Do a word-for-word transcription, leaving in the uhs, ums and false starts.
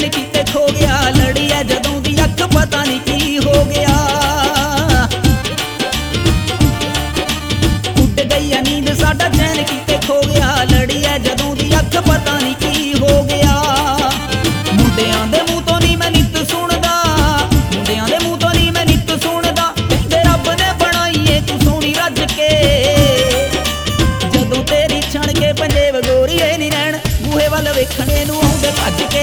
चैन किते खो गया, लड़ी है जदों दी अख पता नहीं की हो गया। उड़ गई है नींद साडा चैन किते खो गया, लड़ी है जदों दी अख पता नहीं की हो गया। मुंडियां दे मूंह तो नहीं मैं नित सुनदा, मुंडियां दे मूंह तो नहीं मैं नित सुनदा, कहंदे रब ने बनाई ए तू सोहनी रज के। जदों तेरी छण के पंजेब गोरीए नी रैण, बूहे वल वेखणे नूं आउंदे भज के।